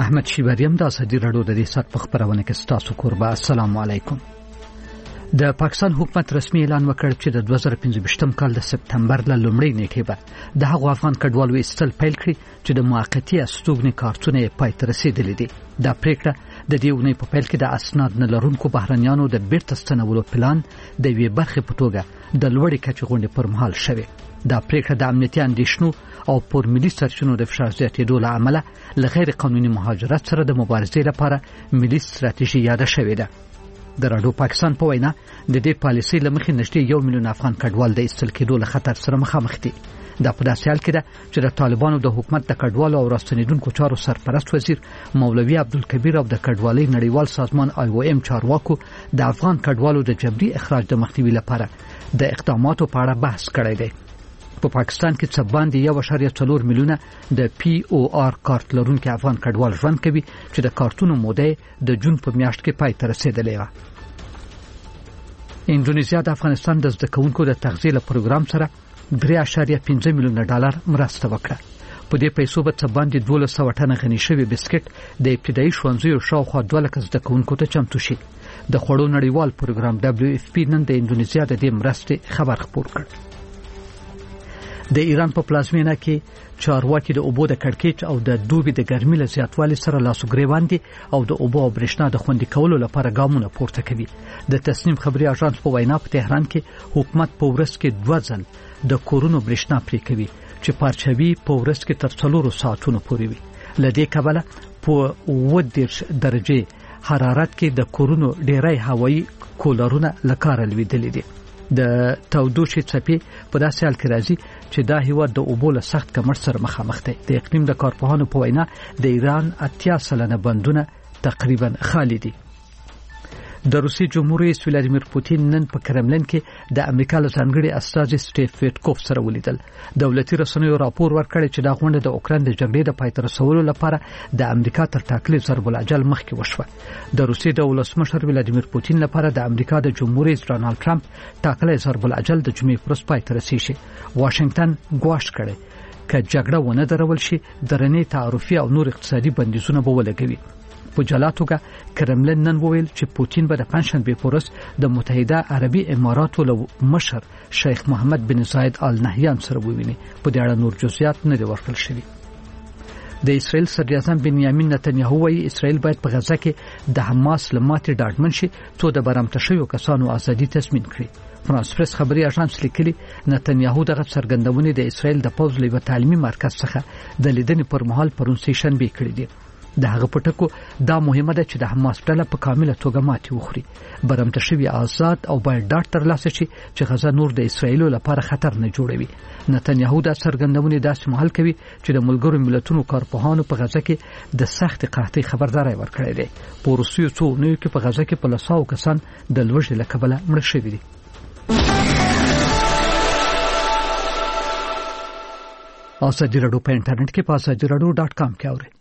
احمد شیبریم د ازادي راډیو د ریاست په خبرونه کې ستاسو کوربه. السلام علیکم. د پاکستان حکومت رسمي اعلان وکړ چې د 2025م کال د سپتمبر له لومړۍ نیټې به د هغو افغان کډوالو ایستل پیل کړي چې د موقتی استوګنې کارتونه پای ته رسیدلي دي. دا پریکړه د دې ونې په پیل کې د اسناد نه لرونکو بهرنیانو د بیرته ستنولو پلان د یوې برخې په توګه د لوړې کچې غونډې پر مهال شوه. دا پریکړه د امنیتي اندېښنو او پر ملي سرچینو د فشار زیاتېدو له امله له غیر قانوني مهاجرت سره د مبارزې لپاره ملي ستراتیژي یاده شوې ده. د راډیو پاکستان په وینا د دې پالیسۍ له مخې نږدې 1 میلیون افغان کډوال د ایستل کېدو له خطر سره مخامخ دي. دا په داسې حال کې ده چې د طالبانو د حکومت د کډوالو او راستنیدونکو چارو سرپرست وزیر مولوي عبدالکبیر او د کډوالۍ نړیوال سازمان IOM چارواکو د افغان کډوالو د جبري اخراج د مخنیوي لپاره د اقداماتو په اړه بحث کړی دی. په پاکستان کې څه باندې 1.4 میلیونه د POR کارت لرونکو افغان کډوال ژوند کوي چې د کارتونو موده د جون په میاشت کې پای ته رسیدلې و. انډونیزیا د افغانستان د زده کوونکو د تغذیه له پروګرام سره 3.5 میلیونه ډالر مرسته وکړه. په دې پیسو به څه باندې 1200 ټنه غني شوی بسکټ د ابتدایي ښوونځیو شاوخوا 2 لک زده کوونکو ته چمتو شي. د خوړو نړیوال پروګرام WFP نن د انډونیزیا د دې مرستې خبر خپور کړ. د ایران په پلازمینه کې چارواکي د اوبو د کړکېچ او د دوبي د ګرمۍ له زیاتوالي سره لاس ګریوان دي او د اوبو او برېښنا د خوندي کولو لپاره ګامونه پورته کوي. د تصنیم خبري اژانس په وینا په تهران کې حکومت په ورځ کې 2 ځل د کورونو برېښنا پرې کوي چې پارچوي په ورځ کې تر 4 ساعتونو پورې وي. لدې کبله په 10 درجه حرارت کې د کورونو ډېری هوایي کولرونه لکاره لویدلې دي. د تودوخې څپې په داسې حال کې راځي چې دا هیواد د اوبو له سخت کمښت سره مخامخ دی. د اقلیم د کارپوهانو په وینا د ایران 80% بندونه تقریبا خالی دي. د روسي جمهور رئیس ولادیمیر پوتین نن په کرملین کې د امریکا له ځانګړي استازي سټیف ویټکوف سره ولیدل. دولتي رسنیو راپور ورکړی چې دا غونډه د اوکران د جګړې د پای ته رسولو لپاره د امریکا تر ټاکلي ضرب العجل مخکې وشوه. د روسي د ولسمشر ولادیمیر پوتین لپاره د امریکا د جمهور رئیس ډونالد ټرمپ ټاکلي ضرب العجل د جمعې پر ورځ پای ته رسیږي. واشنگټن ګواښ کړی چې جګړه ونه درول شي درنې تعرفي او نور اقتصادي بندیزونه به ولګوي. په جلا توګه کرملین نن وویل چې پوتین به د پنځشنبه په ورځ د متحده عربي اماراتو له مشر شیخ محمد بن زاید آل نهیان سره وویني. په دې اړه نور جزئیات نه دي ورکړل شوي. د اسرائیل صدر اعظم بنیامین نتنیاهو وايي اسرائیل باید په غزه کې د حماس له ماتې ډاډمن شي څو د برمته شویو کسانو ازادي تضمین کړي. فرانس پریس خبري اژانس لیکلي نتنیاهو دغه څرګندونې د اسرائیل د پوځ له تعلیمي مرکز څخه د لیدنې پر مهال پرون سیشنبه کړې دي. د هغه پټکو دا مهمه ده چې د حماس ډله په کامله توګه ماتې وخوري. برمته شوی آزاد او باید ډاټ ترلاسه شي چې غزه نور د اسرائیل لپاره خطر نه جوړوي. نتنیاهو دا څرګندونې داسې مهال کوي چې د ملګرو ملتونو کارپوهانو په غزه کې د سخت قحطۍ خبرداري ورکړې ده. په روسیې څو نو کې په غزه کې په لساو کسان د لوږې له کبله مړه شوي دي. ازادي راډیو په انټرنیټ کې په azadiaradio.com کې اورئ.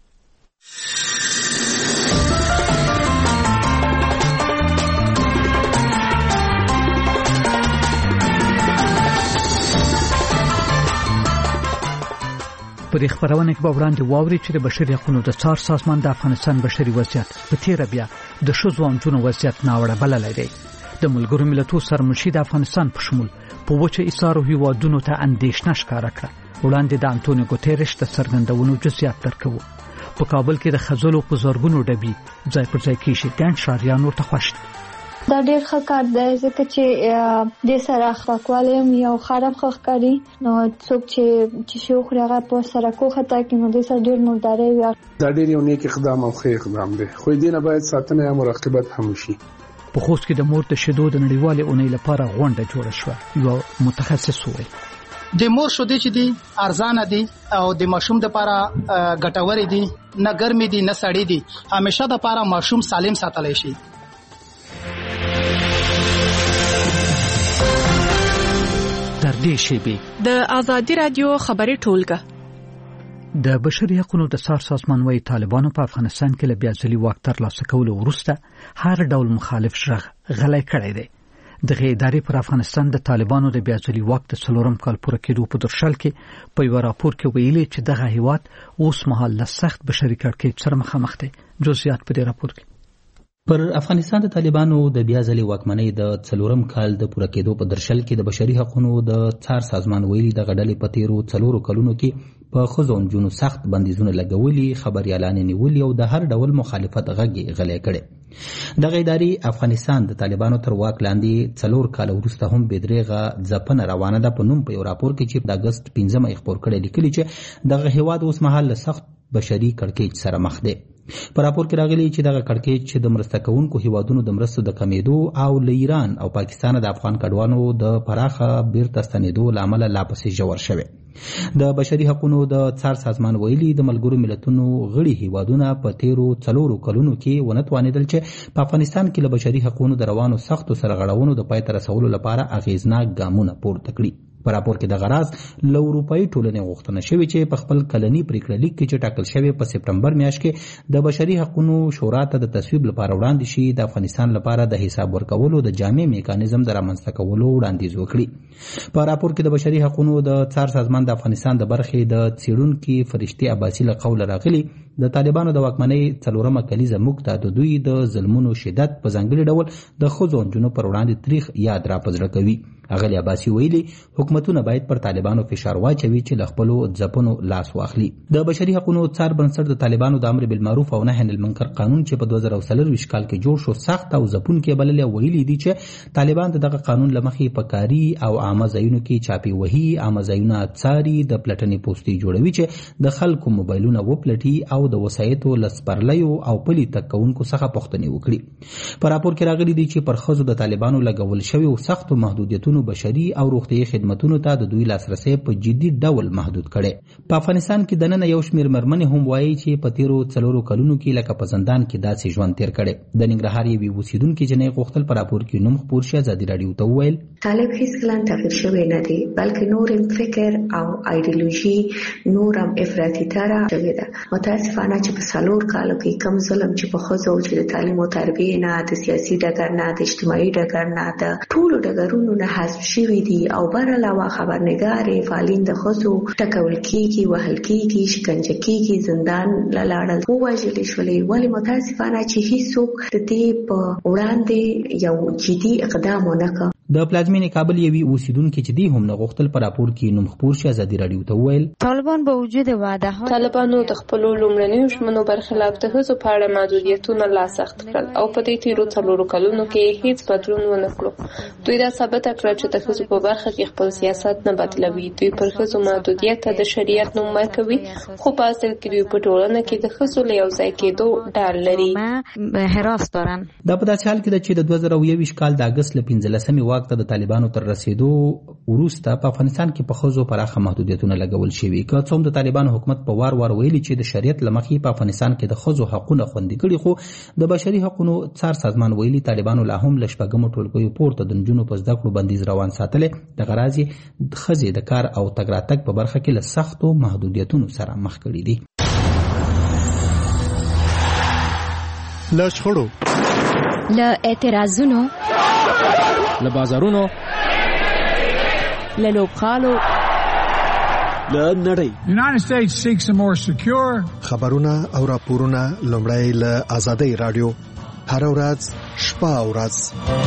په دې خبرونه کې به وړاندې واوري چې د بشري حقوقو د څار سازمان د افغانستان بشري وضعیت په تیر بیا د ښځو او نجونو وضعیت ناوړه بللی دی. د ملګرو ملتونو سرمشي د افغانستان په شمول په وچه ایثارو هیوادونو ته اندېښنه ښکاره کړه. وړاندې د انټونیو ګوتریش د څرګندونو جزئیات درکوو. په کابل کې د خزلو په زورګونو ډبي ځای پر ځای کېږي. ګڼ ښاریان ورته خوښ دي. دا ډېر ښه کار دی ځکه چې د سره خپلواکي یو خراب ښکاري. نو څوک چې شو خو هغه په سره کوخته کې نو د سره ډېر مرداري وي. دا ډېر یو نیک اقدام او ښه اقدام دی. خو دې نه باید ساتنه او مراقبت هم شي. په خوست کې د مور د شیدو د نړیوالې اونۍ لپاره غونډه جوړه شوه. یو متخصص وایي د مور شودې چې دي ارزانه دي او د ماشوم لپاره ګټور دي، نه ګرمي دي نه سړې دي، همیشه د لپاره ماشوم سالم ساتلی شي. در دې شیبې د ازادي رادیو خبري ټولګه د بشري حقوقو د څار سازمان وايي طالبانو په افغانستان کې له بیا ځلي واک ترلاسه کولو وروسته هر ډول مخالف شغ غلې کړی دی. دغه ادارې پر افغانستان د طالبانو د بیاځلي واک د 4 کال پوره کېدو په درشل کې په یو راپور کې ویلي چې دغه هیواد اوس مهال له سخت بشري کړکېچ سره مخامخ دی. جزئیات په دې راپور کې. پر افغانستان د طالبانو د بیاځلي واکمنۍ د 4 کال د پوره کېدو په درشل کې د بشري حقوقو د څار سازمان ویلي د غډلې په تیرو 4 کلونو کې په ښځو او نجونو سخت بندیزونه لګولي، خبريالان نیولي او د هر ډول مخالفت غږ غلې کړي. دغه ادارې افغانستان د طالبانو تر واک لاندې 4 کال وروسته هم بېدریغه ځپنه روانه ده په نوم په یو راپور کې چې د اگست 15 خپور کړی لیکلي چې دغه هیواد اوس مهال له سخت بشري کړکېچ سره مخ دی. په راپور کې راغلي چې دغه کړکېچ د مرسته کوونکو هیوادونو د مرستو د کمیدو او له ایران او پاکستان د افغان کډوالو د پراخه بیرته ستنېدو له امله لا پسې ژور شوی. د بشري حقوقو د څار سازمان ویلي د ملګرو ملتونو غړي هیوادونه په تیرو 4 کلونو کې ونه توانېدل چې په افغانستان کې له بشري حقوقو د روانو سختو سرغړونو د پای ته رسولو لپاره اغیزناک ګامونه پورته کړي. په راپور کې د غراز له اروپایي ټولنې غوښتنه شوې چې په خپل کلني پریکړه لیک کې چې ټاکل شوی په سپټمبر میاشت کې د بشري حقوقو شورا ته د تصویب لپاره وړاندې شي د افغانستان لپاره د حساب ورکولو د جامع میکانیزم د رامنځته کولو وړاندیز وکړي. په راپور کې د بشري حقوقو د څار سازمان د افغانستان د برخې د څېړونکي فرشتي عباسي له قوله راغلي د طالبانو د واکمنۍ 4 کلیزه موږ ته د دوی د ظلمونو شدت په ځانګړي ډول د ښځو او نجونو پر وړاندې تاریخ یاد را پزړه کوي. اغلی عباسی ویلي حکومتونه باید پر طالبانو فشار واچوي چې له خپلو ځپنو لاس واخلي. د بشري حقوقو څار بنسټ د طالبانو د امر بالمعروف او نهي عن المنکر قانون چې په 2023 کال کې جوړ شو سخت او ځپونکي بللې ویلي دي چې طالبان دغه قانون لمخې په کاري او عامه ځایونو کې چاپی وهي، عامه ځایونه څاري، د پلټنې پوسټي جوړوي چې د خلکو موبایلونه وپلټي او د وسایتو لسپرلیو او پلي تکونکو څخه پوښتنې وکړي. په راپور کې راغلي دي چې پر ښځو د طالبانو لګول شوی او سختو محدودیتونو بشري او روغتیايي خدماتونو ته د دوی لاسرسي په جدي ډول محدود کړي. په افغانستان کې د نن یو شمېر مېرمنې هم وایي چې په تیرو 4 کلونو کې لکه په زندان کې داسې ژوند تیر کړي. د ننګرهار یوې اوسیدونکې جنۍ غوښتل په راپور کې نوم خپور شي. ازادي راډیو ته وویل طالب هیڅکله تغیر شوی نه دی، بلکې نور فکر او ایډیولوژي نور هم افراطي تره شوی ده. متاسفانه چې په 4 کالو کې کم ظلم چې په ښځو چې د تعلیم او تربیې نه، د سیاسي ډګر نه، د اجتماعي ډګر نه، د ټولو ډګرونو نه حذف شوي دي او بر علاوه خبرنګارې فعالین د ښځو ټکول کېږي، وهل کېږي، شکنجه کېږي، زندان لاړل، ووژل شولې. ولې متاسفانه چې هیڅوک د دې په وړاندې یو جدي اقدام ونه کړ. د پلازمینې کابل یوې اوسیدونکې چې دی هم نه غوښتل په راپور کې نوم خپور شي. ازادي راډیو ته وویل طالبان با وجود وعده ها طالبانو د خپل لومړنیو ژمنو برخلاف د ښځو په اړه محدودیتونه لا سخت کړل او په دې تیرو 4 کلونو کې هیڅ بدلون ونه کړ. دوی دا ثابت کړ چې د ښځو په برخه کې خپل سیاست نه بدلوي. دوی پر ښځو محدودیت د شریعت نوم ورکوي، خو په اصل کې دوی په ټولنه کې د ښځو له یو ځای کېدو ډار لري. حراس دارن. دا په داسې حال کې ده چې د 2021 کال د اگست له 15 واک ته د طالبانو تر رسیدو وروسته په افغانستان کې په ښځو پراخه محدودیتونه لګول شوي. که څوم د طالبانو حکومت په وار ویلي چې د شریعت له مخې په افغانستان کې د ښځو حقونه خوندي کړي، خو د بشري حقوقو څار سازمان ویلي طالبانو لا هم له شپږمو ټولګیو پورته د نجونو په زده کړو بندیز روان ساتلی. د غراض د ښځې د کار او تګ راتګ په برخه کې له سختو محدودیتونو سره مخ کړي دي. له شخړو، له اعتراضونو، له بازارونو، له لوبغالو، له نړۍ. United States seeks a more secure. خبرونه او راپورونه لومړی له آزادۍ رادیو هر ورځ شپه او ورځ.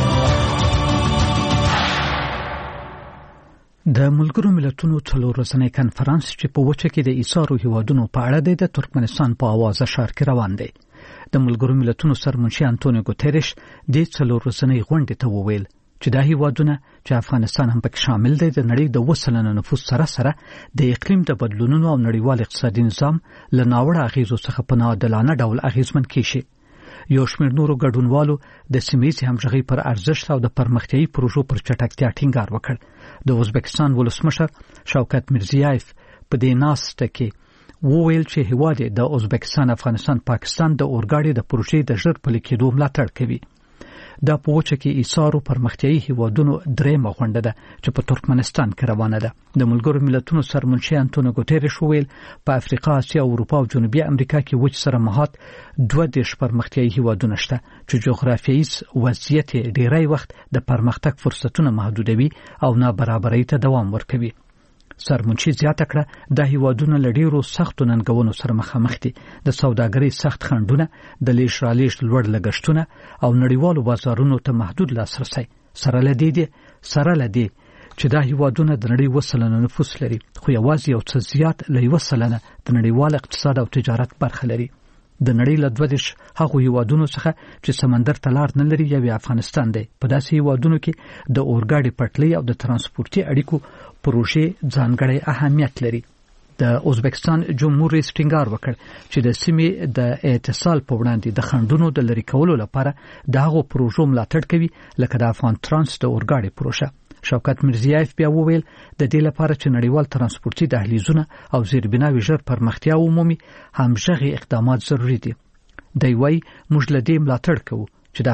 د ملګرو ملتونو 4 ورځنی کنفرانس چې په وچه کې د ایثارو هیوادونو په اړه د ترکمنستان په اواز ښار کې روان دی. د ملګرو ملتونو سرمنشي انټونیو ګوتریش د 4 ورځنی غونډې ته وویل چې دا هیوادونه چې افغانستان هم پکې شامل دی د نړۍ د 2% نفوس سره د اقلیم د بدلونونو او نړیوال اقتصادي نظام له ناوړه اغیزو څخه په ناعادلانه ډول اغیزمن کیږي. یو شمېر نورو ګډونوالو د سیمه‌ییزې همغږۍ پر ارزښت او د پرمختیایي پروژو پر چټکتیا ټینګار وکړ. د ازبکستان ولسمشر شوکت میرزیایف په دې ناسته کې وویل چې هیواد د ازبکستان، افغانستان، پاکستان د اورګاډي د پروژې د ژر پلي کېدو ملاتړ کوي. دا په وچه کې ایثارو پرمختیایي هیوادونو درېمه غونډه ده چې په ترکمنستان کې روانه ده. د ملګرو ملتونو سرمنشي انټونیو ګوتيريش وویل په افریقا، اسیا، اروپا او جنوبي امریکا کې وچ سره مهات 22 پرمختیایي هیوادونه شته چې جغرافیایي وضعیت ډیری وخت د پرمختګ فرصتونه محدودوي او نابرابرۍ ته دوام ورکوي. سرمنشي زیاته کړه د هیوادونو له ډیرو سختو ننګونو سره مخامخ دي. د سوداګرۍ سخت خنډونه، د لیږد رالېږد لوړ لګښتونه او نړیوالو بازارونو ته محدود لاسرسی سره لدی چې دا هیوادونه د نړۍ 1% نفوس لري، خو یوازې یو څه زیات له 1% د نړیوال اقتصاد او تجارت برخه لري. د نړۍ له 22 هغو هیوادونو څخه چې سمندر ته لار نه لري یو افغانستان دی. په داسې هیوادونو کې د اورګاډي پټلۍ او د ترانسپورتي اړیکو پروژې ځانګړی اهمیت لري. د ازبکستان جمهور رئیس ټینګار وکړ چې د سیمې د اتصال په وړاندې د خنډونو د لرې کولو لپاره د هغو پروژو ملاتړ کوي لکه د افغان ترانس د اورګاډي پروژه. شوکت میرزیایف بیا وویل د دې لپاره چې نړیوال ترانسپورتي دهلیزونه او زیربناوي ژر پرمختیا ومومي همغږي اقدامات ضروری دي. دی وايي موږ له دې ملاتړ کوو چې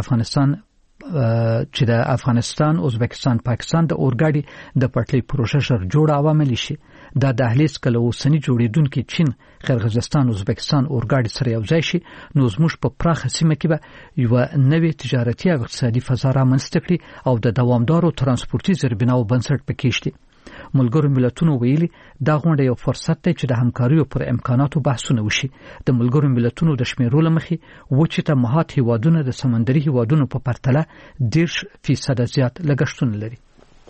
د افغانستان، ازبکستان، پاکستان د اورګاډي د پټلۍ پروژه ژر جوړه او عملي شي. دا دهلیز کله اوسنی جوړیدونکو چین، قرغیزستان، ازبکستان اورګاډي سره یو ځای شي نو زموږ په پراخه سیمه کې به یو نوې تجارتي او اقتصادي فضا رامنځته کړي او د دوامدارو ترانسپورتي زیربناو بنسټ پکې شي. ملګرو ملتونو ویلي دا غونډه یو فرصت دی چې د همکاریو پر امکاناتو بحثونه وشي. د ملګرو ملتونو د شمیرو له مخې وچې ته مهات هیوادونه د سمندري هیوادونو په پرتله 10% زیات لګښتونه لري.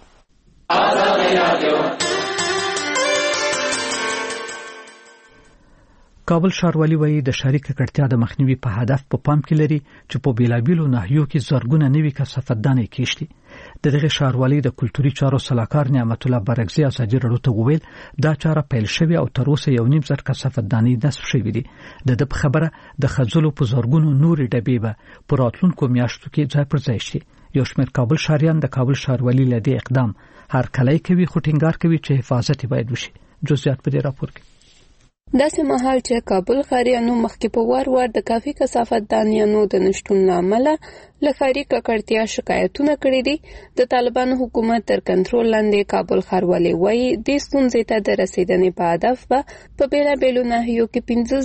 کابل ښاروالي وایي د ښاري ککړتیا د مخنیوي په هدف په پام کې لري چې په بیلابیلو ناحیو کې زرګونه نوي کثافاتدانۍ کېږدي. دغه ښاروالي د کلتوري چارو سلاکار نعمت الله برګزی ازادي راډیو ته وویل دا چاره پیل شوې او تر اوسه 1.5 کثافاتدانۍ نصب شوې دي. د خبره د خځلو په زرګونو نورې ډبې به په راتلونکو میاشتو کې ځای پر ځای شي. یو شمېر کابل ښاریان د کابل ښاروالي له دې اقدام هرکلی کوي خو ټینګار کوي چې حفاظت باید وشي. جزئیات په دې راپور کې. داسې مهال چې کابل ښاریانو مخکې په وار د کافي کثافاتدانیانو د نشټون له امله له ښاري ککړتیا شکایتونه کړي دي. د طالبانو حکومت تر کنټرول لاندې کابل ښاروالي وایي د ستونزې ته د رسیدنې په هدف به په بیلابیلو ناحیو کې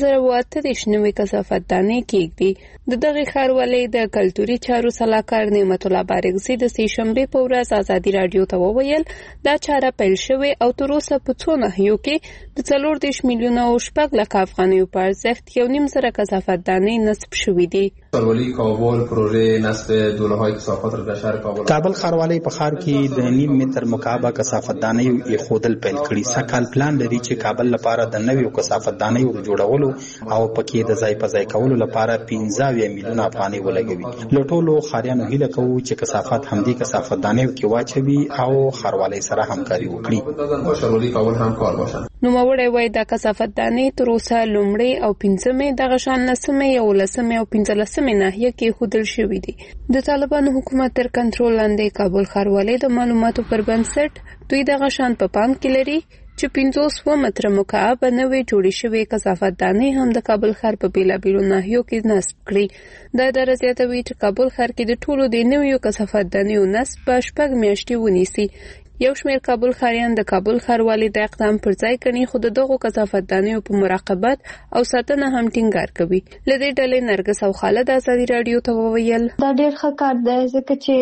15,038 نوې کثافاتدانۍ کېږدي. د دغې ښاروالۍ د کلتوري چارو سلاکار نعمت الله بارګزي د سې شنبې په ورځ ازادي راډیو ته وویل دا چاره پیل شوې او تر اوسه په څو ناحیو کې د 40 میلیونه او 6 لک افغانیو په ارزښت 1.5 کثافاتدانۍ نصب شوې دي. ښاروالي کابل پروژه نصب دوله‌های کثافات را در شهر کابل ښاروالي په ښار کې د 0.5 متر مکعب کثافاتدانۍ ایښودل پیل کړي. سکهال پلان لري چې کابل لپاره د نویو کثافاتدانۍ جوړولو او پکې د ځای په ځای کولو لپاره 15 میلیونه افغانۍ ولګوي. له ټولو ښاریانو هیله کوو چې کثافات همدې کثافاتدانۍ کې واچوي او ښاروالۍ سره همکاري وکړي. ښاروالي کابل همکار باشه. نوموړی وایي د کثافاتدانۍ تر اوسه لومړی او 5مې دغه شان 9مې 11مې او 15مې ناحیه کې ایښودل شوي دي. د طالبانو حکومت تر کنټرول لاندې کابل ښاروالۍ د معلوماتو پر بنسټ دوی دغه شان په پام کې لري چې 500 متره مکعب نوې جوړې شوې کثافاتدانۍ هم د کابل ښار په بیلابیلو ناحیو کې نصب کړي. دا اداره زیاتوي چې کابل ښار کې د ټولو د نویو کثافاتدانیو نصب په 6 میاشتې ونیسي. یو شمېر کابل ښاریان د کابل ښاروالۍ د اقدام پر ځای کړي خو دغه کثافاتدانیو په مراقبت او ساتنه هم ټینګار کوي. له دې ډلې نرګس او خالد ازادي راډیو ته وویل دا ډېر ښه کار دی ځکه چې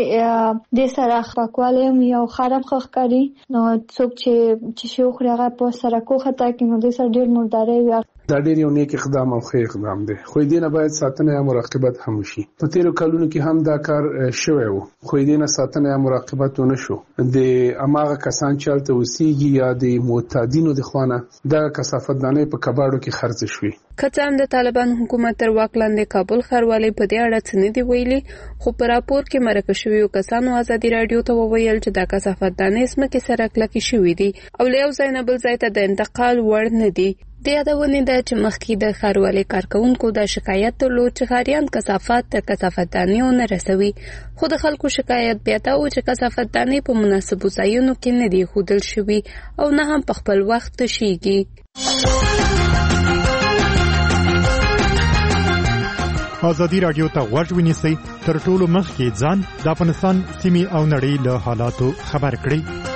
د سره پاکوالی یو خراب ښکاري نو څوک چې شو خورغه په سره کوخه تا کې نو د سره ډېر مرداري وي. دا ډېر یو نیک اقدام او ښه اقدام دی خو دې نه باید ساتنه او مراقبت هم وشي. په تیرو کلونو کې هم دا کار شوی و خو دې نه ساتنه او مراقبت ونه شو. د اماغه کسان چې الته وسیږي یا د معتادینو د خوانه دا کثافاتدانۍ په کباړو کې خرڅ شوې. کڅام د طالبان حکومت تر واک لاندې کابل ښاروالۍ په دې اړه څه نه دی ویلي خو په راپور کې مرکه شویو کسانو ازادي راډیو ته وویل چې دا کثافاتدانۍ سمکې سره کلکې شوې دي او له یو ځای نه بل ځای ته د انتقال وړ نه دي. د یادونې ده چې مخکې د ښاروالۍ کارکونکو دا شکایت درلود چې ښاریان کثافات د کثافاتدانیو نه رسوي خو د خلکو شکایت بیا دا و چې کثافاتدانۍ په مناسبو ځایونو کې نه دي ښودل شوي او نه هم په خپل وخت تشیږي. ازادي رادیو ته غوږ ونیسئ، تر ټولو مخکې ځان د افغانستان سیمې او نړۍ له حالاتو خبر کړئ.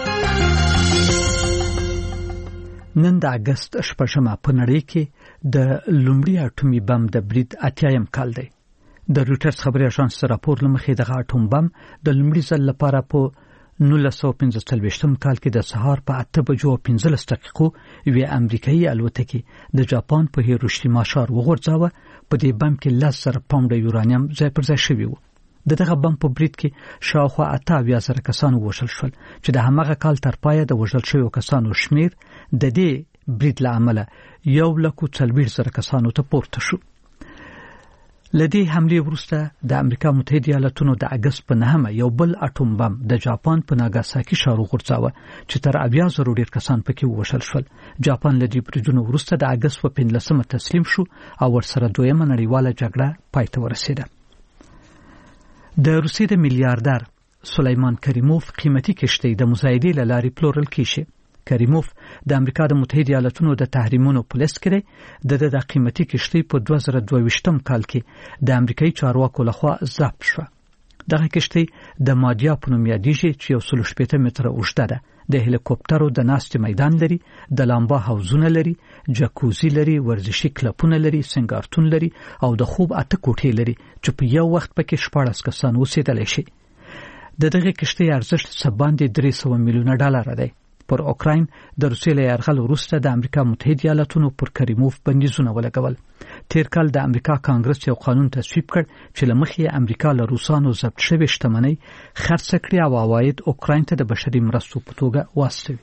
نن د اگست 8 په نړۍ کې د لومړي اټومي بم د برید 80م کال دی. د رويټرز خبري اژانس راپور لمخې د اټوم بم د لومړي ځل لپاره په 1945 کال کې د سهار په 8:15 یوه امریکایي الوتکه د جاپان په هیروشیما ښار وغورځاوه. په دې بم کې 10,000 پاونډه یورانیم ځای پر ځای شوی و. دغه بم په برید کې شاوخوا 28,000 کسان وژل شول چې د همغه کال تر پایه د وژل شویو کسانو شمیر د دې برید له امله 1,40,000 کسانو ته پورته شو. لدې حمله وروسته د امریکا متحده ایالاتونو د اگست په 9 یو بل اټوم بم د جاپان په ناګاساکي ښار وغورځاوه چې تر 80,000 ډیر کسان پکې وژل شول. جاپان لدې بریدونو وروسته د اگست په 15 تسلیم شو او ورسره دویمه نړیواله جګړه پای ته ورسېده. د روسیې د میلیاردر سلیمان کریموف قیمتي کشتۍ د مزایدې له لارې پلورل کیږي. کریموف د امریکا د متحده ایالاتونو د تحریمونو په لیست کې د قیمتي کشتۍ په 2022 کال کې د امریکایي چارواکو لخوا ضبط شو. دغه کشتۍ د مادیا په نوم یادېږي چې 160 متره اوږده ده. د هلیکوپټرو د ناستې میدان لري، د لامبا حوضونه لري، جکوزي لري، ورزشي کلبونه لري، سنگارتون لري او د خوب 8 کوټې لري چې په یو وخت پکې 14 کسان اوسېدلی شي. دغه کشتۍ ارزښت څه باندې $300 میلیونه دی. پر اوکراین د روسیې له یرغل وروسته د امریکا متحده ایالاتونو پر کریموف بندیزونه ولګول. تیر کال د امریکا کانګرس یو قانون تصویب کړ چې لمخې امریکا له روسانو ضبط شوی شتمنۍ خرڅ کړي او عواید اوکراین ته د بشري مرستو په توګه واستوي.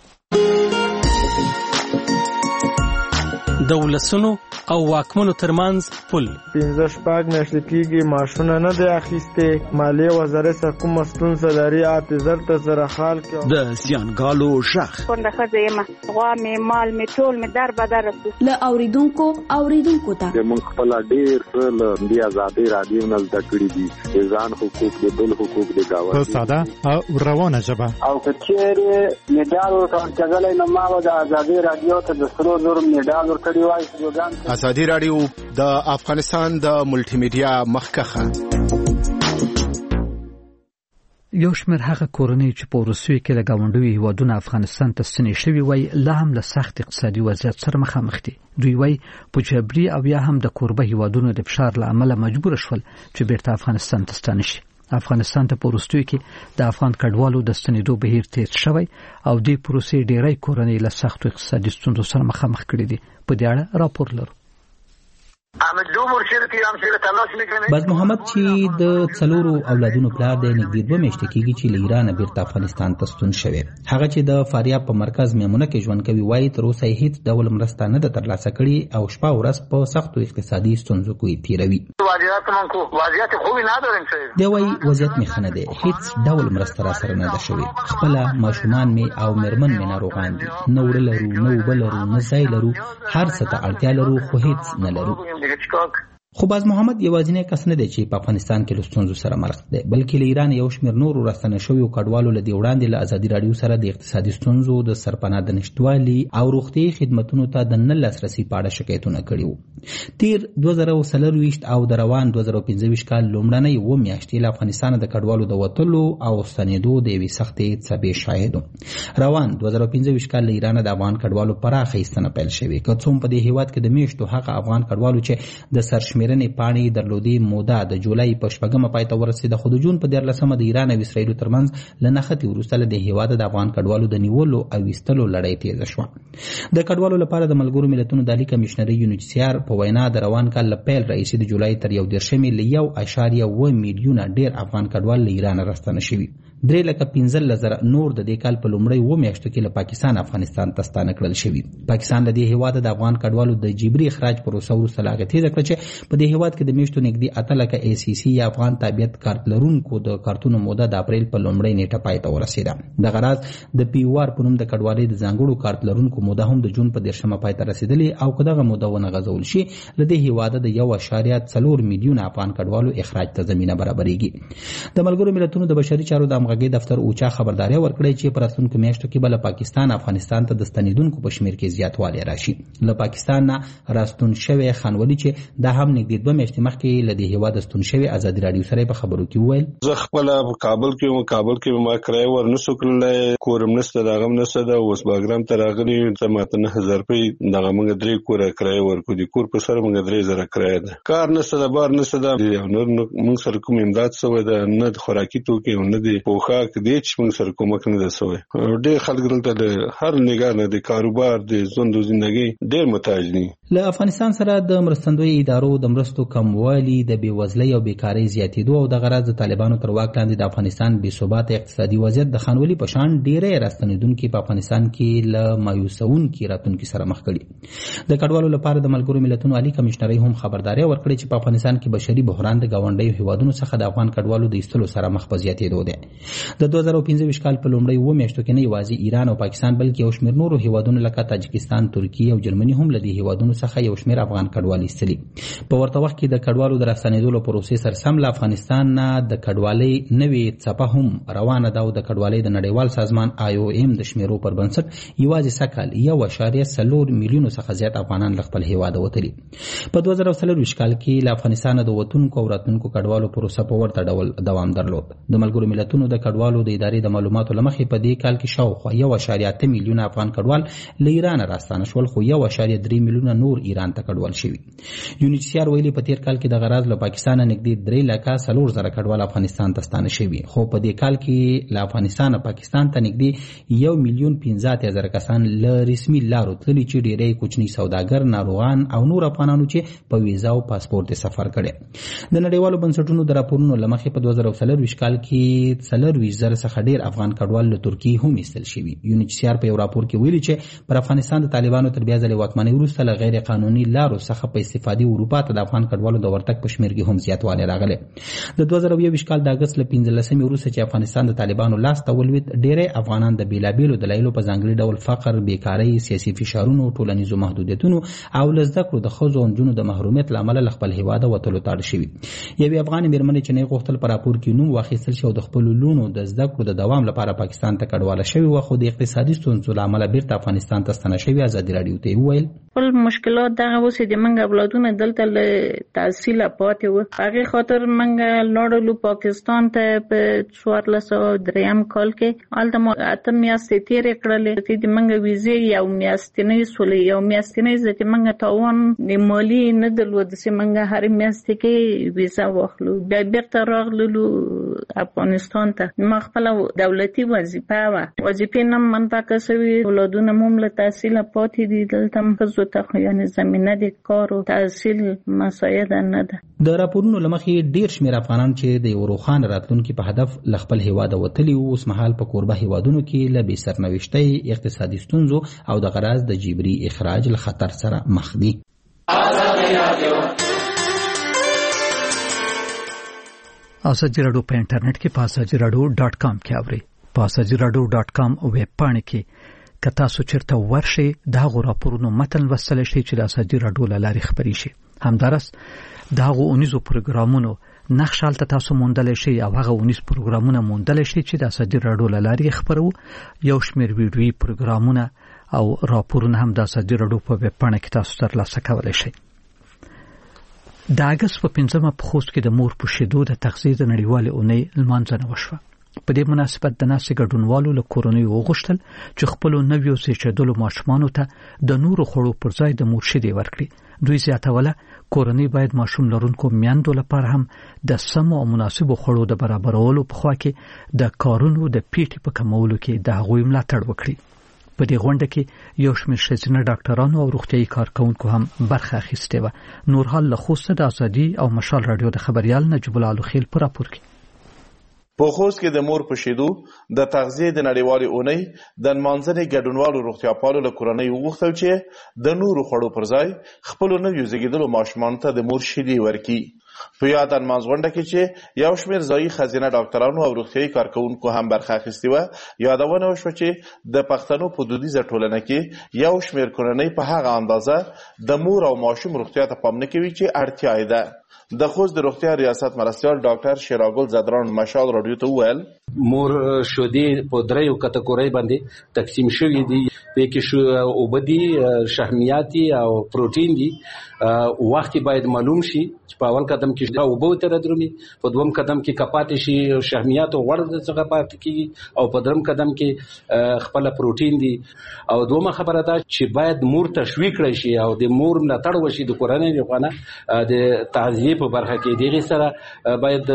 د ولسونو او واکمنو ترمنځ پل 15 میاشتې کېږي معاشونه نه دی اخیستې. مالیې وزارت څخه کومه ستونزه لري اعتذار ته سره حال کې د زیانګالو ژغ کونډه ښځه یم، غوا مې مال مې ټول مې در بدر له اوریدونکو ته موږ خپل ډېر څه له دې ازادي رادیو نه زده کړي دي. ځان حقوق د بل حقوق د گاوند په ساده او روانه ژبه او کچېره میډال ورکړل کېږي نو ما د ازادي رادیو ته د 300 میډال ورکړی وای. ازادي رادیو د افغانستان د ملټي میډیا مخکخه. یو شمېر هغه کورنۍ چې په روسیې کې د گاونډیو هیوادونو افغانستان ته ستنې شوي وای لا هم له سخت اقتصادي وضعیت سره مخامخ دي. دوی وای په جبري او یا هم د کوربه هیوادونو د فشار له امله مجبور شول چې بیرته افغانستان ته ستانه شي. افغانستان ته په روسیې کې د افغان کډوالو د ستنېدو بهیر تیز شوی او د پروسې ډیری کورنۍ له سخت اقتصادي ستونزو سره مخامخ کړي دي. په دې اړه راپور لرو. باز محمد چې د 4 اولادونو پلار دی نږدې 2 میاشتې کېږي چې له ایران بیرته افغانستان ته ستون شوی. هغه چې د فاریاب په مرکز میمونه کې ژوند کوي وایي تر اوسه هیڅ ډول مرسته نه ده ترلاسه کړې او شپه ورځ په سختو اقتصادي ستونزو کې تیروي. دی وایي وضعیت مې ښه نه دی، هیڅ ډول مرسته را سره نه ده شوې. خپل ماشومان مې او میرمن مې ناروغان دي، نه وړه لرو، نه اوبه لرو، نه ځای لرو، هر څه ته اړتیا لرو خو هیڅ نه لرو. خو باز محمد یوازینی کس نه دی چې په افغانستان کې له ستونزو سره مخ دی، بلکې له ایران یو شمېر نورو راستنه شویو کډوالو له دې وړاندې له ازادي رادیو سره د اقتصادي ستونزو، د سرپناه د نشټوالي او روغتیایي خدمتونو ته د نه لاسرسي په اړه شکایتونه کړي وو. تیر 2024 او د روان 2025 کال لومړنۍ 2 میاشتې له افغانستان د کډوالو د وتلو او ستنېدو د یوې سختې څپې شاهد وو. روان 2025 کال له ایران د افغان کډوالو پراخه ایستنه پیل شوې، که څوم په دې هیواد کې د میاشتو هغه افغان کډوالو چې د سرشمیرنې پاڼې درلودې موده د جولای په 8 پای ته ورسېده، خو د جون په 14 د ایران او اسرائیل ترمنځ له نښتې وروسته له دې هیواد د افغان کډوالو د نیولو او ایستلو لړۍ تیزه شوه. د کډوالو لپاره د ملګرو ملتونو د عالی کمشنري UNHCR په وینا د روان کال له پیل راهیسې د جولای تر 1 له 1.1 میلیونه ډیر افغان کډوال له ایران راستنه شوي. 3,15,000 نور د دې کال په لومړۍ 2 میاشتو کې له پاکستان افغانستان ته ستانه کړل شوي. پاکستان له دې هیواد د افغان کډوالو د جبري اخراج پروسه وروسته لا تیزه کړه چې په دې هیواد کې د میاشتو نږدې 8 ACC یا افغان تابعیت کارت لرونکو د کارتونو موده د اپریل په لومړۍ نیټه پای ته ورسېده. د غراض د پیوار په نوم د کډوالۍ د ځانګړو کارت لرونکو موده هم د جون په 10 پای ته رسیدلې او کداغه موده ونه غځول شي له دې هیواد د 1.4 میلیونه افغان کډوالو اخراج ته زمينه برابرېږي. د ملګرو ملتونو د بشري چارو د همغږي دفتر اوچا خبرداري ورکړې چې پر راتلونکو میاشتو کې بل پاکستان افغانستان ته د ستنیدونکو په شمیر کې زیاتوالی راشي. له پاکستان نه راستون شوی خانولي چې دا هم نږدې 2 میاشتې مخکې له دې هیواد ستون شوی ازادي رادیو سره په خبرو کې وویل زه خپل کابل کې ما کرای ورنسو کړل کورم نشته دغه نشته د اوس باګرام ته راغلی ته ماته 9000 روپۍ دغه موږ درې کور کرای ورکو دي کور په سره موږ 3000 کرای ده کار نشته د بار نشته د نور موږ سره کوم امداد سوی ده نه خوراکي توکي نه دي پوخاک دي چې موږ سره کوم نه ده سوی ډېر خلک دلته هر نگاه نه د کاروبار د ژوند زندگی ډېر محتاج دي. له افغانستان سره د مرستندوی ادارو د مرستو کموالی د بیوزلۍ او بیکاری زیاتېدو او د غرض د طالبانو تر واک لاندې د افغانستان بې ثباته اقتصادي وضعیت د خانولي په شان ډېری راستنېدونکي په افغانستان کې له مایوسونکي راتلونکي سره مخ کړي. د کډوالو لپاره د ملګرو ملتونو عالی کمشنرۍ هم خبرداري ورکړې چې په افغانستان کې بشري بحران د ګاونډیو هیوادونو څخه د افغان کډوالو د ایستلو سره مخ په زیاتېدو دی. د 2015 کال په لومړۍ 2 میاشتو کې نه یوازې ایران او پاکستان بلکې یو شمېر نورو هیوادونو لکه تاجکستان، ترکیه او جرمني هم له دې هیوادونو څخه یو شمېر افغان کډوال ایستلي. په ورته وخت کې د کډوالو د راستنېدو له پروسې سره سم له افغانستان نه د کډوالۍ نوې څپه هم روانه ده او د کډوالۍ د نړیوال سازمان IOM د شمیرو پر بنسټ یوازې سکهال 1.4 میلیونو څخه زیات افغانان له خپل هیواده وتلي. په 2024 کال کې له افغانستان د وتونکو او راتلونکو کډوالو پروسه په ورته ډول دوام درلود. د ملګرو ملتونو د کډوالو د ادارې د معلوماتو لمخې په دې کال کې شاوخوا 1.8 میلیونه افغان کډوال له ایران راستانه شول خو 1.3 میلیونه نور ایران ته کډوال شوي. UNHCR ویلي په تیر کال کې د غرض له پاکستان نږدې 3,04,000 کډوال افغانستان ته ستانه شوي خو په دې کال کې له افغانستان پاکستان ته نږدې 1,15,000 کسان له رسمي لارو تللي چې ډېری کوچني سوداګر، ناروغان او نور افغانانو چې په ویزا او پاسپورت سفر کړي. د نړیوالو بنسټونو د راپورونو لمخې په 2024 کال کې 40,000 څخه ډېر افغان کډوال له ترکیې هم ایستل شوي. UNHCR په یو راپور کې ویلي چې پر افغانستان د طالبانو تر بیا ځلې واکمنۍ وروسته له غیر قانوني لارو څخه په استفادې اروپا ته د افغان کډوالو د ورتګ په شمېر کې هم زیاتوالی راغلی. د 2021 کال د اګست له 15 وروسته چې افغانستان د طالبانو لاس ته ولوېد ډېری افغانان د بېلابېلو دلایلو په ځانګړي ډول فقر، بیکارۍ، سیاسي فشارونو، ټولنیزو محدودیتونو او له زده کړو د ښځو او نجونو د محرومیت له امله له خپل هېواده وتلو ته اړ شوي. یوې افغانې مېرمنې چې نه یې غوښتل په راپور کې نوم واخیستل شي او د خپلو لوڼو د زده کړو د دوام لپاره پاکستان ته کډواله شوې وه خو د اقتصادي ستونزو له امله بیرته افغانستان ته ستنه شوې ازادي راډیو ته یې وویل خپل مشکلات دغه اوس د منګ اولادونه دلته له تحصیل پاتې وو هغه خاطر منګ لاړو پاکستان ته په 1403 کال کې الته مو اته میاشتې تیرې کړلې چې د منګ ویزه یو میاشتنۍ سولې یو میاشتنۍ ځکه منګ تاوان د مالی نه درلود چې منګ هر میاشت کې ویزه واخلو بیا بیرته راغلو افغانستان ته ما خپل دولتي وظیفه وظیفه نه من پاکه سوي اولادونه موږ له تحصیل پاتې دي دلته مخزو ته یعنی زمينه د کار او تحصیل مساعد نه ده. د راپورونو لمخې ډیر شمېر افغانان چې د یو روښانه راتلونکي په هدف له خپل هیواده وتلي وو اوس مهال په کوربه هیوادونو کې له بې سرنوشتۍ، اقتصادي ستونزو او د غرض د جبري اخراج له خطر سره مخ دي. ازادي راډیو په انټرنیټ کې په ازادiradio.com کې اوري. په ازادiradio.com ویب پاڼه کې کتا سوچرته ورشي دا غو راپورونو متن وسله شي چې د ازادي راډیو لاري خبري شي. همدارس دا غو 19 پروګرامونو نقشالته تاسو موندل شي او هغه 19 پروګرامونه موندل شي چې د ازادي راډیو لاري خبرو یو شمېر ویډیوي پروګرامونه او راپورونه هم د ازادي راډیو په ویب پاڼه کې تاسو ترلاسه کولای شئ. د اګست په 15 په خوست کې د مور په شیدو د تغذیه د نړیوالې اونۍ لمانځنه وشوه. په دې مناسبت د ناسې ګډونوالو له کورنۍ وغوښتل چې خپل نویو زیږیدلو ماشومانو ته د نورو خوړو پر ځای د مور شیدې ورکړي. دوی زیاتوله کورنۍ باید ماشوم لرونکو میندو لپاره هم د سمو او مناسبو خوړو د برابرولو په خوا کې د کارونو د پیټي په کمولو کې د هغوی ملاتړ وکړي. په دې غونډه کې یو شمېر ښځینه ډاکټرانو او روغتیايي کارکونکو هم برخه اخیستې وه. نورحال له خوسته د ازادي او مشال راډیو د خبريال نجیب الله الخیل په راپور کې په خوست کې د مور په شیدو د تغذیه د نړیوالې اونۍ د نمانځنې ګډونوالو روغتیاپالو له کورنۍ وغوښتل چې د نورو خوړو پر ځای خپلو نویو زیږیدلو ماشومانو ته د مور شیدې ورکړي. په یاد نمانځغونډه کې چې یو شمېر ځایي ښځینه ډاکټرانو او روغتیايي کارکونکو هم برخه اخیستې وه، یادونه وشوه چې د پښتنو په دودیزه ټولنه کې یو شمېر کورنۍ په هغه اندازه د مور او ماشوم روغتیا ته پام نه کوي چې اړتیا یې ده. د خوست د روغتیا ریاست مرستیال ډاکټر شیراګل زدران مشال راډیو ته وویل مور شودې په دریو کټګورۍ باندې تقسیم شوي دي. په کې اوبه دي، شحمیات او پروتین دي. وخت باید معلوم شي چې په اول قدم کې دا اوبه تر درومي، په دوم قدم کې کپات شي شحمیات او غوړ څخه پات کیږي، او په درم قدم کې خپل پروتین دي. او دومره خبره ده چې باید مور تشویق کړي شي او د مور ملاتړ وشي د کورنۍ لپاره د تغذیه په برخه کې. دغه سره باید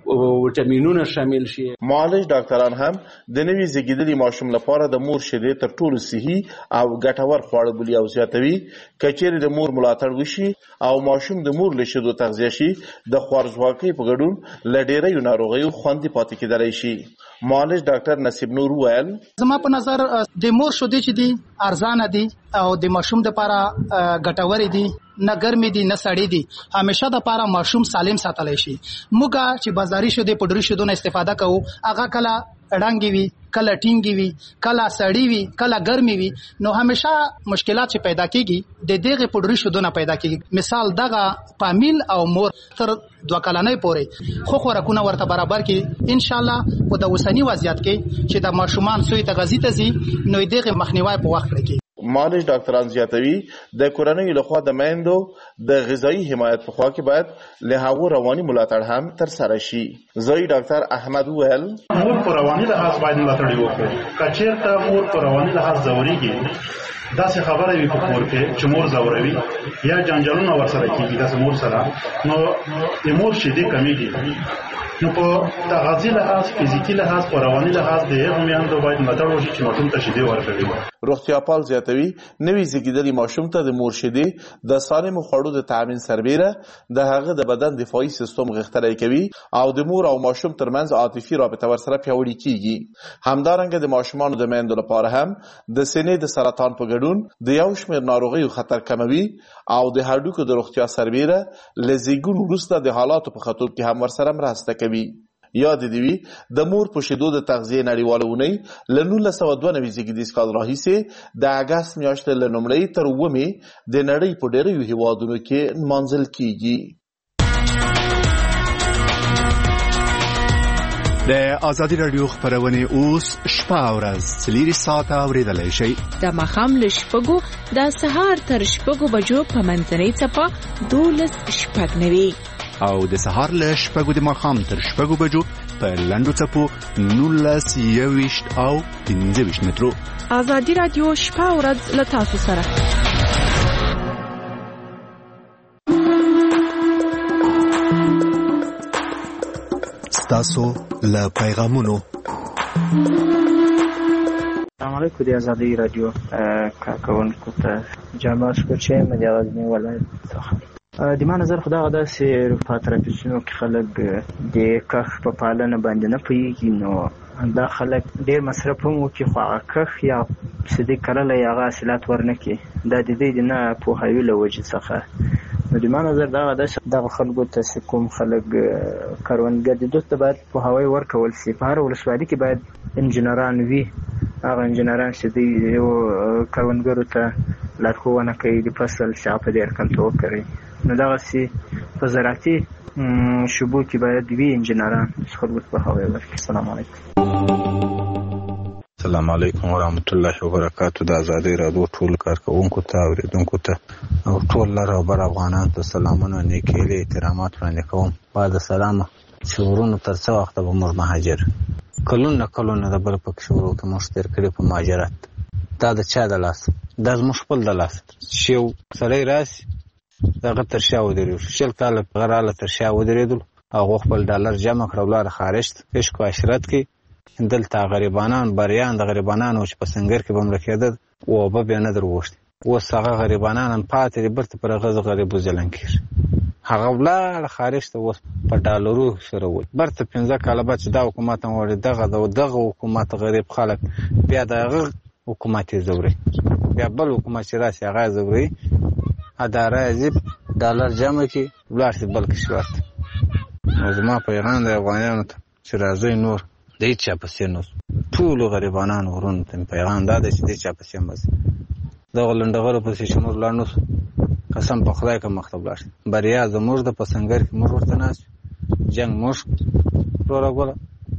وټامینونه شامل شي. معالج ډاکټران هم د نوي زیږیدلي ماشوم لپاره د مور شیدې تر ټولو صحي او ګټور خواړه بولي او زیاتوي. کچېرې د مور ملاتړ وشي او ماشوم د مور له شیدو تغذیه شي، د خوارځواکۍ په ګډون له ډېرو ناروغیو خوندي پاتې کېدلی شي. معالج ډاکټر نصیب نور وویل زما په نظر د مور شیدې چې دي ارزانه دي او د ماشوم لپاره ګټورې دي، نه ګرمې دي نه سړې دي، همیشه د لپاره ماشوم سالم ساتلی شي. موږ چې بازاري شیدې پوډري شیدو نه استفاده کوو، هغه کله ډنګې وي، کله ټینګې وي، کله سړې وي، کله ګرمې وي، نو همیشه مشکلات چې پیدا کیږي د دغه پوډري شیدو نه پیدا کیږي. مثال دغه فامیل او مور تر 2 کلنۍ پورې خو خوراکونه ورته برابر کړي، ان شاء الله په د اوسنی وضعیت کې چې د ماشومان سوی تغذیه ته ځي نو دغه مخنیوي په وخت کې. معالج ډاکټران زیاتوي د کورنۍ لخوا د میندو د غذایی حمایت په خوا کې باید له هغو رواني ملاتړ هم تر سره شي. ځای ډاکټر احمد وویل مور په رواني لحاظ باید ملاتړ وکړي. که چېرته مور په رواني لحاظ ځورېږي، داسې خبره وي په کور کې چې مور ځوروي یا جنجالونه ورسره کېږي داسې مور سره، نو د مور شیدې کمیږي. نو په تغذیه لحاظ، فزیکي لحاظ، په رواني لحاظ د هغو میندو باید ملاتړ وشي چې ماشوم ته شیدې ورکوي. روغتیاپال زیاتوي نوي زیږیدلي ماشوم ته د مور شیدې د سالمو خوړو د تامین سربیره د هغه د بدن دفاعي سیستم غښتلی کوي او د مور او ماشوم ترمنځ عاطفي رابطه ورسره پیاوړې کیږي. همدارنګه د ماشومانو د میندو لپاره هم د سینې د سرطان په ګډون د یو شمېر ناروغیو خطر کموي او د هډوکو د روغتیا سربیره له زیږون وروسته د حالاتو په ښه توب کې هم ورسره مرسته کوي. یاد دی وي د مور په شیدو د تغذیې نړیواله اونۍ له 1992 زیږدیز کال راهیسې د اګست میاشتې له لومړۍ تر 9 د نړۍ په ډېرو هیوادونو کې نمانځل کیږي. د ازادي رادیو خبرونه اوس شپه او ورځ 4 ساعته اوریدلای شئ. د ماښام له شپږو د سهار تر شپږو بجو په منځنۍ څپه 12:09 او د سهار له شپږو د ماښام تر شپږو بجو په لنډو څپو 19:21 او 15 مترو. ازادي رادیو شپه او ورځ له تاسو سره. تاسو له پیغامونو السلام علیکم د ازادي رادیو کارکونکو ته جامع شکوچې مې د غزنی ولایت څخه. د ما نظر خدا غدا چې په ترافیکونو کې خلک د کخ په پالنه باندې نه پوهېږي، نو دا خلک ډېر مصرف هم وکړي خو هغه کخ یا چې دوی کرلی هغه حاصلات ورنه کړي، دا د دوی د نه پوهاوي له وجې څخه. نو د ما نظر دا غدا چې دغه خلکو ته چې کوم خلک کروندګر دي دوی ته باید پوهاوی ورکول شي. په هره ولسوالي کې باید انجینران وي، هغه انجینران چې دوی یو کروندګرو ته لارښوونه کوي د فصل چې هغه په دې کنټرول کوي. نو دغسې په زراعتي شبو کې باید وي انجینران چې خلکو ته پوهاوی ورکړي. السلام علیکم. السلام علیکم ورحمت الله وبرکاتو. د ازادي رادیو ټول کارکونکو ته اوریدونکو ته او ټول لر او بر افغانانو ته سلامونه، نیکې له احترامات وړاندې کوم. بعد سلام چې ورونو تر څه وخته به موږ مهاجر کلونه د بل پکې شروع ته موږ تېر کړي په مهاجرت. دا د چا د لاس؟ دا زموږ خپل د لاس چې یو سړی راسي دغه تر شا ودرېږو، 20 کاله غراله تر شا ودرېدل، هغو خپل ډالر جمع کړه ولاړه خارج ته عشق و عشرت کې. دلته غریبانان بریان د غریبانانو چې په سنګر کې به مړه کېدل اوبه بیا نه در وغوښتې. اوس هغه غریبانان هم پاتې دي، برته پر هغه غریب وځلن کېږي. هغه ولاړه خارج ته اوس په ډالرو سره وي. برته 15 کاله بعد چې دا حکومت هم وړي دغه حکومت غریب خلک بیا د هغه حکومت یې ځوري، بیا بل حکومت چې راسي هغه یې ځوري. اداره عجیب ډالر جمع کړي ولاړ شي بل کشور ته. نو زما پیغام د افغانانو ته چې راځئ نور د هېڅ چا پسې نه اوسو. ټولو غریبانانو ورونو ته مې پیغام دا دی چې د هېڅ چا پسې مه ځئ. دغه لنډغرو پسې چې موږ لاړ نه سو، قسم په خدای که مخته ولاړ شي. بریا زموږ ده، په سنګر کې موږ ورته ناست یو، جنګ موږ ټوله ګوله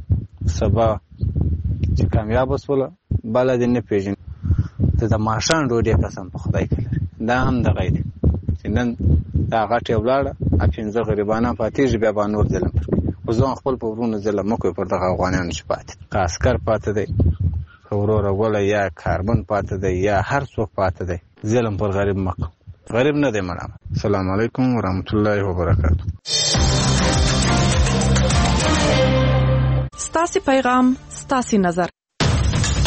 سبا چې کامیاب وسوله بله دې نه پېژني ته د ماښام ډوډۍ قسم په خدای کې لري دا هم دغه دی چې نن دا غټې ولاړه 15 غریبانه پاتېږي بیا به نور ظلم پر خو ځان خپل په ورونو ظلم مه کوئ پر دغه افغانانو چې پاتې که عسکر پاتې دی که وروره ګوله یا کاربن پاتې دی یا هر څوک پاتې دی ظلم پر غریب مه کوه غریب نه دی مړه. السلام علیکم ورحمت الله وبرکاتو. ستاسې پیغام ستاسې نظر